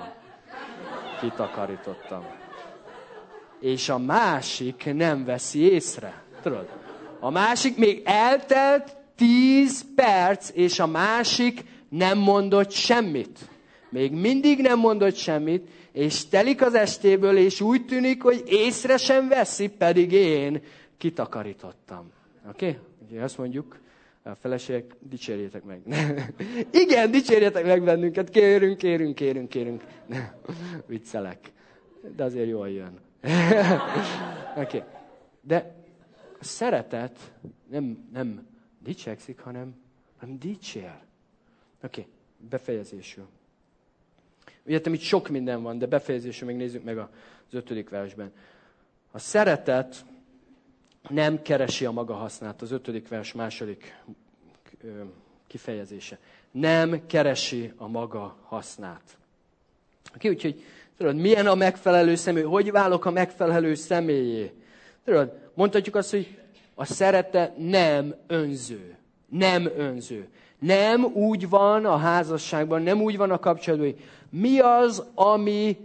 És a másik nem veszi észre. Tudod? A másik még eltelt 10 perc, és a másik nem mondott semmit. Még mindig nem mondott semmit, és telik az estéből, és úgy tűnik, hogy észre sem veszi, pedig én kitakarítottam. Oké? Okay? Azt mondjuk, a feleségek, dicsérjétek meg. Igen, dicsérjétek meg bennünket, kérünk. Viccelek. De azért jól jön. Okay. De a szeretet nem dicsekszik, hanem dicsér. Oké, befejezésül. Ugye itt sok minden van, de befejezésül még nézzük meg az 5. versben. A szeretet nem keresi a maga hasznát, az 5. vers második kifejezése. Nem keresi a maga hasznát. Oké, úgyhogy tudod, milyen a megfelelő személy? Hogy válok a megfelelő személyé? Tudod, mondhatjuk azt, hogy a szeretet nem önző. Nem önző. Nem úgy van a házasságban, nem úgy van a kapcsolatban, hogy mi az, ami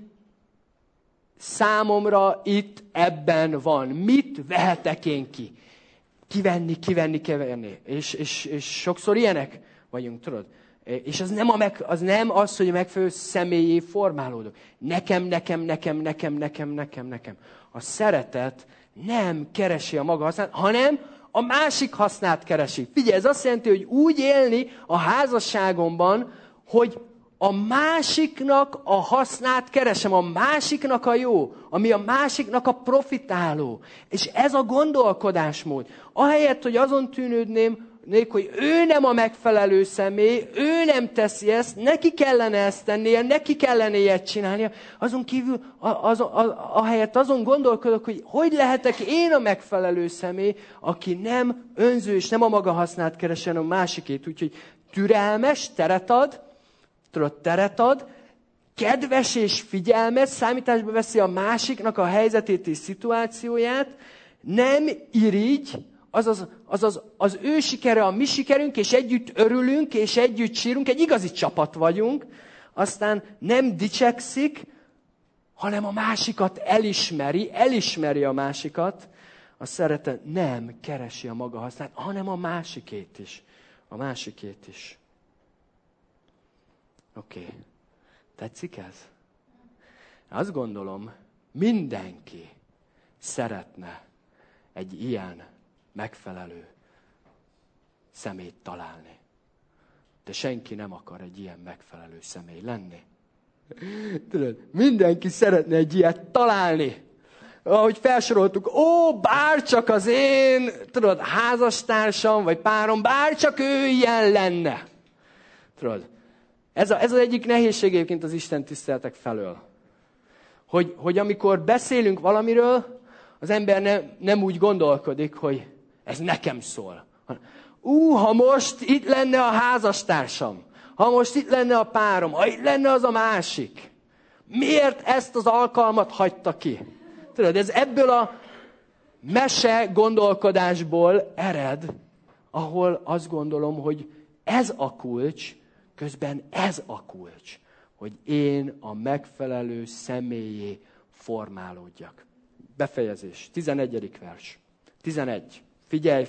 számomra itt ebben van. Mit vehetek én ki? Kivenni. És sokszor ilyenek vagyunk, tudod? És az nem az, hogy a megfelelő személyé formálódok. Nekem. A szeretet nem keresi a maga hasznát, hanem a másik hasznát keresi. Figyelj, ez azt jelenti, hogy úgy élni a házasságomban, hogy a másiknak a hasznát keresem, a másiknak a jó, ami a másiknak a profitáló. És ez a gondolkodásmód. Ahelyett, hogy azon tűnődném, hogy ő nem a megfelelő személy, ő nem teszi ezt, neki kellene ezt tennie, neki kellene ilyet csinálnia. Azon kívül, ahelyett azon gondolkodok, hogy lehetek én a megfelelő személy, aki nem önző és nem a maga hasznát keresi, hanem a másikét. Úgyhogy türelmes, teret ad, kedves és figyelmes, számításba veszi a másiknak a helyzetét és szituációját, nem irigy, azaz az ő sikere a mi sikerünk, és együtt örülünk, és együtt sírunk, egy igazi csapat vagyunk, aztán nem dicsekszik, hanem a másikat elismeri a másikat, a szeretet nem keresi a maga hasznát, hanem a másikét is. A másikét is. Oké. Tetszik ez? Azt gondolom, mindenki szeretne egy ilyen megfelelő személyt találni. De senki nem akar egy ilyen megfelelő személy lenni. Tudod, mindenki szeretne egy ilyet találni. Ahogy felsoroltuk, bárcsak az én, tudod, házastársam, vagy párom, bárcsak ő ilyen lenne. Tudod, ez az egyik nehézség egyébként az Isten tiszteletek felől. Hogy amikor beszélünk valamiről, az ember nem úgy gondolkodik, hogy ez nekem szól. Ha most itt lenne a házastársam, ha most itt lenne a párom, ha itt lenne az a másik, miért ezt az alkalmat hagyta ki? Tudod, ez ebből a mese gondolkodásból ered, ahol azt gondolom, hogy ez a kulcs, közben ez a kulcs, hogy én a megfelelő személyé formálódjak. Befejezés. 11. vers. 11. Figyelj.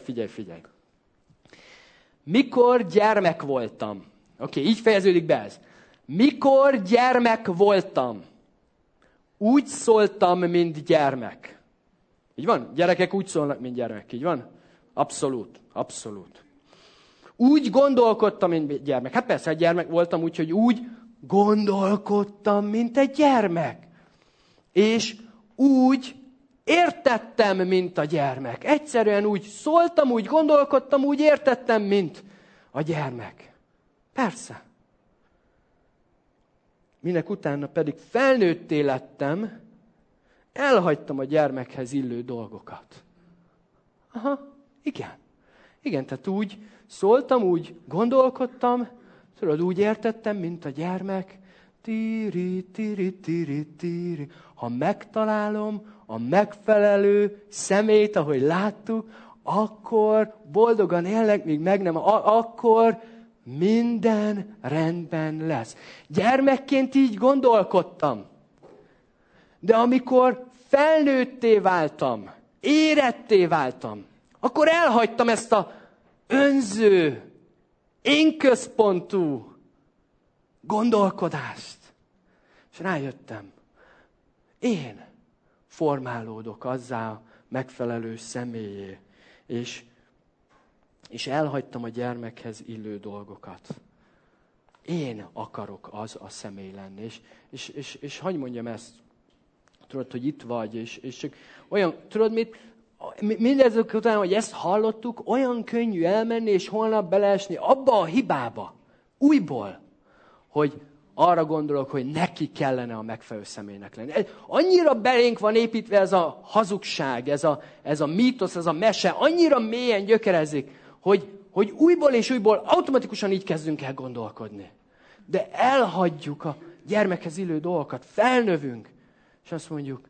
Mikor gyermek voltam. Oké, így fejeződik be ez. Mikor gyermek voltam, úgy szóltam, mint gyermek. Így van? Gyerekek úgy szólnak, mint gyermek. Így van? Abszolút. Úgy gondolkodtam, mint gyermek. Hát persze, egy gyermek voltam, úgyhogy úgy gondolkodtam, mint egy gyermek. És úgy értettem, mint a gyermek. Egyszerűen úgy szóltam, úgy gondolkodtam, úgy értettem, mint a gyermek. Persze. Minek utána pedig felnőtté lettem, elhagytam a gyermekhez illő dolgokat. Igen, tehát úgy szóltam, úgy gondolkodtam, tudod, úgy értettem, mint a gyermek. Tíri. Ha megtalálom a megfelelő szemét, ahogy láttuk, akkor boldogan élek, míg meg nem, akkor minden rendben lesz. Gyermekként így gondolkodtam. De amikor felnőtté váltam, éretté váltam, akkor elhagytam ezt a önző, énközpontú gondolkodást. És rájöttem, én formálódok azzá a megfelelő személyé, és elhagytam a gyermekhez illő dolgokat. Én akarok az a személy lenni. És hadd mondjam ezt, tudod, hogy itt vagy, és csak olyan, tudod mit? Mindezek után, hogy ezt hallottuk, olyan könnyű elmenni, és holnap beleesni abba a hibába, újból, hogy arra gondolok, hogy neki kellene a megfelelő személynek lenni. Annyira belénk van építve ez a hazugság, ez a mítosz, ez a mese, annyira mélyen gyökerezik, hogy újból és újból automatikusan így kezdünk el gondolkodni. De elhagyjuk a gyermekhez illő dolgokat, felnövünk, és azt mondjuk,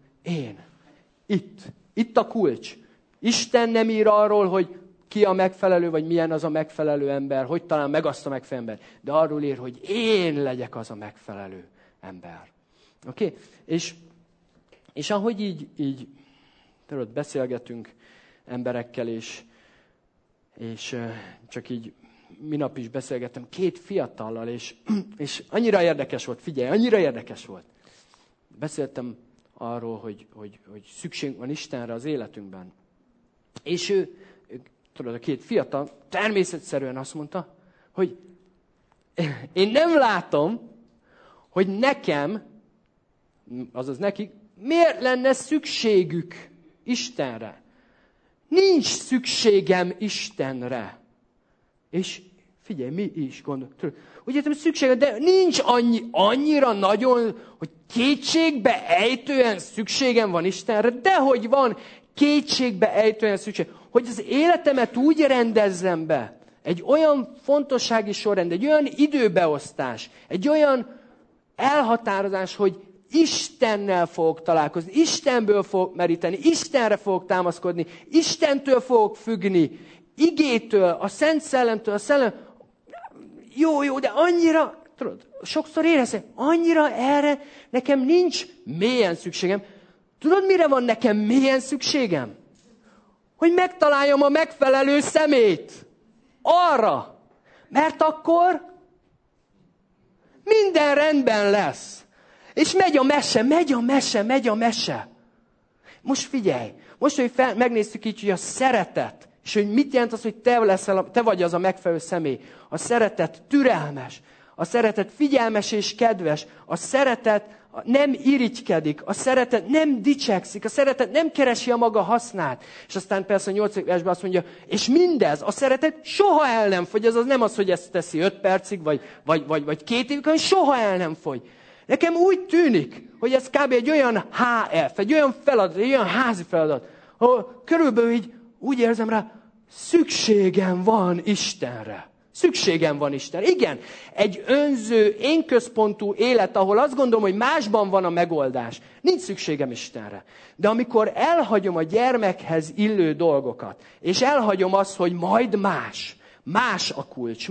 itt a kulcs. Isten nem ír arról, hogy ki a megfelelő, vagy milyen az a megfelelő ember, hogy talán meg azt a megfelelő ember. De arról ír, hogy én legyek az a megfelelő ember. Oké? És ahogy így tudod, beszélgetünk emberekkel, és csak így minap is beszélgettem 2 fiatallal, és annyira érdekes volt, figyelj, annyira érdekes volt. Beszéltem arról, hogy szükségünk van Istenre az életünkben. És ő, tudod, a 2 fiatal természetszerűen azt mondta, hogy én nem látom, hogy nekem, azaz nekik, miért lenne szükségük Istenre. Nincs szükségem Istenre. És figyelj, mi is gondolunk. Ugye szükségem, de nincs annyira nagyon, hogy kétségbe ejtően szükségem van Istenre, dehogy van kétségbe ejtően szükség. Hogy az életemet úgy rendezzem be, egy olyan fontossági sorrend, egy olyan időbeosztás, egy olyan elhatározás, hogy Istennel fogok találkozni, Istenből fogok meríteni, Istenre fogok támaszkodni, Istentől fogok függni, igétől, a Szent Szellemtől, a Szellem. Jó, de annyira, Tudod, sokszor érezem, annyira erre nekem nincs mélyen szükségem. Tudod, mire van nekem mélyen szükségem? Hogy megtaláljam a megfelelő szemét. Arra. Mert akkor minden rendben lesz. És megy a mese. Most figyelj, hogy megnéztük így, hogy a szeretet, és hogy mit jelent az, hogy te vagy az a megfelelő személy. A szeretet türelmes, a szeretet figyelmes és kedves, a szeretet nem irigykedik, a szeretet nem dicsekszik, a szeretet nem keresi a maga hasznát. És aztán persze a 8. versben azt mondja, és mindez, a szeretet soha el nem fogy. Ez az nem az, hogy ezt teszi 5 percig, vagy 2 évig, hanem soha el nem fogy. Nekem úgy tűnik, hogy ez kb. Egy olyan HF, egy olyan feladat, egy olyan házi feladat, ahol körülbelül így úgy érzem rá, szükségem van Istenre. Szükségem van Istenre. Igen, egy önző, énközpontú élet, ahol azt gondolom, hogy másban van a megoldás. Nincs szükségem Istenre. De amikor elhagyom a gyermekhez illő dolgokat, és elhagyom azt, hogy majd más a kulcs,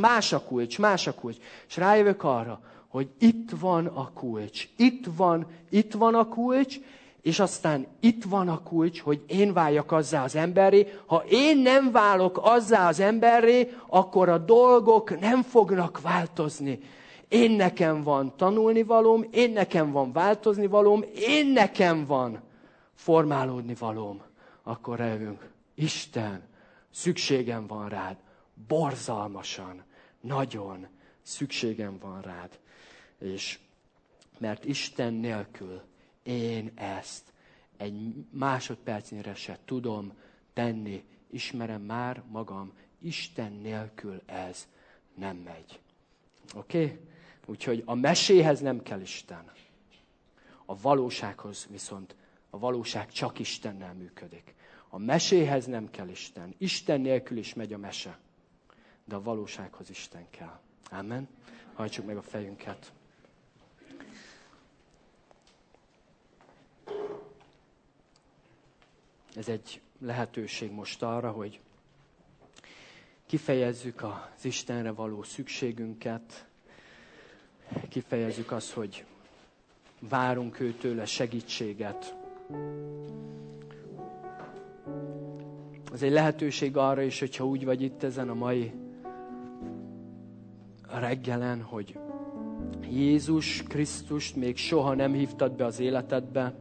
és rájövök arra, hogy itt van a kulcs, itt van a kulcs, és aztán itt van a kulcs, hogy én váljak azzá az emberré. Ha én nem válok azzá az emberré, akkor a dolgok nem fognak változni. Én nekem van tanulnivalóm, én nekem van változnivalóm, én nekem van formálódnivalóm. Akkor rájövünk, Isten, szükségem van rád, borzalmasan, nagyon szükségem van rád. És mert Isten nélkül én ezt egy másodpercnyire se tudom tenni. Ismerem már magam, Isten nélkül ez nem megy. Oké? Úgyhogy a meséhez nem kell Isten. A valósághoz viszont a valóság csak Istennel működik. A meséhez nem kell Isten. Isten nélkül is megy a mese. De a valósághoz Isten kell. Amen? Hajtsuk meg a fejünket. Ez egy lehetőség most arra, hogy kifejezzük az Istenre való szükségünket, kifejezzük azt, hogy várunk őtőle segítséget. Ez egy lehetőség arra is, hogyha úgy vagy itt ezen a mai reggelen, hogy Jézus Krisztust még soha nem hívtad be az életedbe,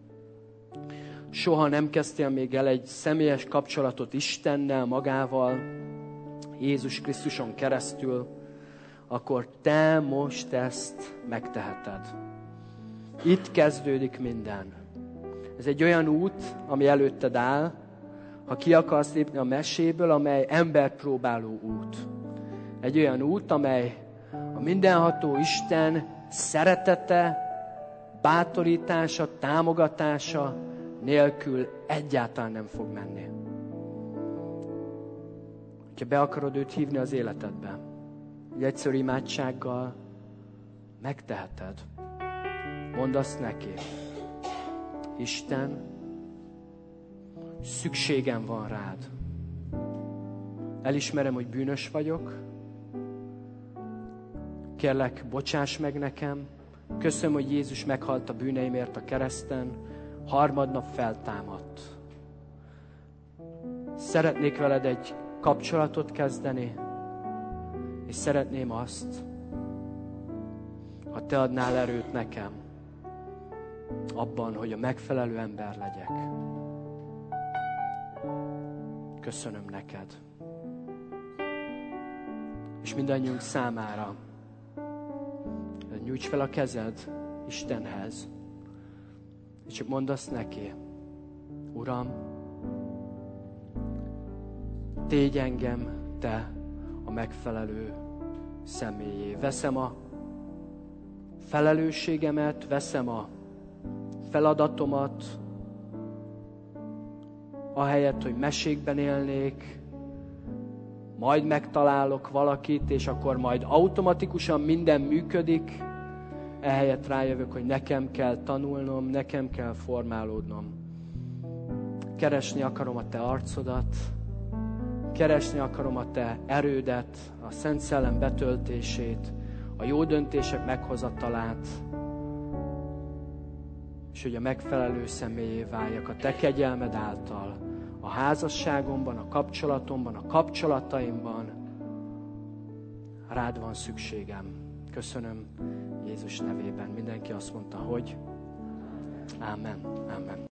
soha nem kezdtél még el egy személyes kapcsolatot Istennel, magával, Jézus Krisztuson keresztül, akkor te most ezt megteheted. Itt kezdődik minden. Ez egy olyan út, ami előtted áll, ha ki akarsz lépni a meséből, amely emberpróbáló út. Egy olyan út, amely a mindenható Isten szeretete, bátorítása, támogatása nélkül egyáltalán nem fog menni. Ha be akarod őt hívni az életedbe, egy egyszerű imádsággal megteheted. Mondd azt neki, Isten, szükségem van rád. Elismerem, hogy bűnös vagyok. Kérlek, bocsáss meg nekem. Köszönöm, hogy Jézus meghalt a bűneimért a kereszten. Harmadnap feltámadt. Szeretnék veled egy kapcsolatot kezdeni, és szeretném azt, ha te adnál erőt nekem abban, hogy a megfelelő ember legyek. Köszönöm neked. És mindannyiunk számára nyújts fel a kezed Istenhez, és csak mondd azt neki, Uram, tégy engem te a megfelelő személyé. Veszem a felelősségemet, veszem a feladatomat, ahelyett, hogy mesékben élnék, majd megtalálok valakit, és akkor majd automatikusan minden működik, ehelyett rájövök, hogy nekem kell tanulnom, nekem kell formálódnom. Keresni akarom a te arcodat, keresni akarom a te erődet, a Szent Szellem betöltését, a a jó döntések meghozatalát, és hogy a megfelelő személyé váljak a Te kegyelmed által, a házasságomban, a kapcsolatomban, a kapcsolataimban. Rád van szükségem. Köszönöm Jézus nevében. Mindenki azt mondta, hogy Ámen. Ámen.